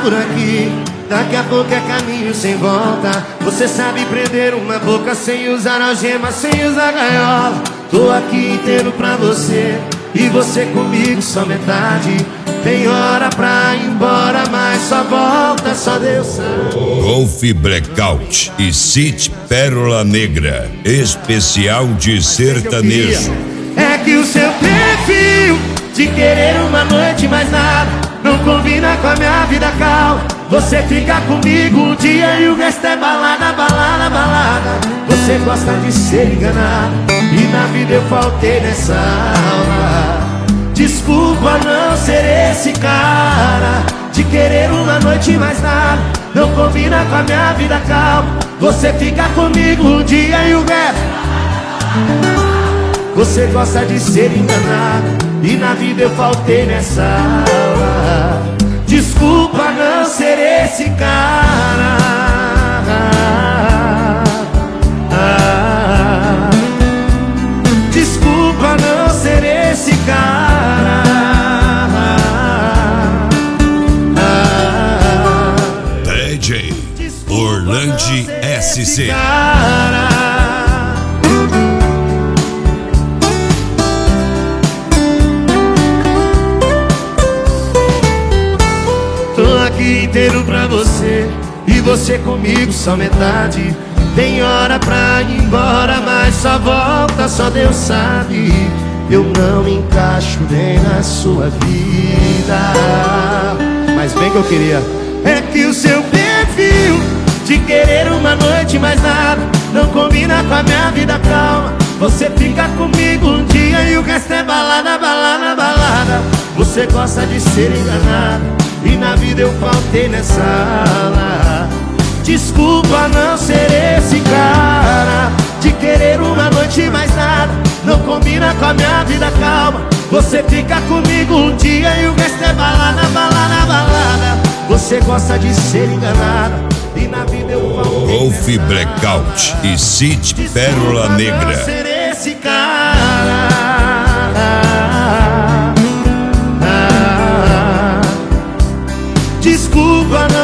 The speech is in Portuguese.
por aqui. Daqui a pouco é caminho sem volta. Você sabe prender uma boca sem usar algema, sem usar gaiola. Tô aqui inteiro pra você e você comigo só metade. Tem hora pra ir embora, mas só volta, só Deus sabe. Golf Blackout e City Pérola Negra, especial de sertanejo. É que o seu perfil de querer uma noite mais nada não combina com a minha vida calma. Você fica comigo um dia e o resto é balada, balada, balada. Você gosta de ser enganado e na vida eu faltei nessa aula. Desculpa não ser esse cara de querer uma noite mais nada não combina com a minha vida calma. Você fica comigo um dia e o resto. Você gosta de ser enganado e na vida eu faltei nessa aula. Desculpa não ser esse cara. Desculpa não ser esse cara. DJ Orlandi SC. Tô aqui inteiro pra você e você comigo só metade. Tem hora pra ir embora, mas só volta, só Deus sabe. Eu não me encaixo nem na sua vida, mas bem que eu queria. É que o seu perfil de querer uma noite mais nada não combina com a minha vida calma. Você fica comigo um dia e o resto é balada, balada, balada. Você gosta de ser enganado e na vida eu faltei nessa aula. Desculpa não ser esse cara de querer uma noite mais nada não combina com a minha vida calma. Você fica comigo um dia e o resto é balada, balada, balada. Você gosta de ser enganada e na vida eu faltei Golf Blackout e City Pérola Negra. Desculpa não ser esse cara. Desculpa não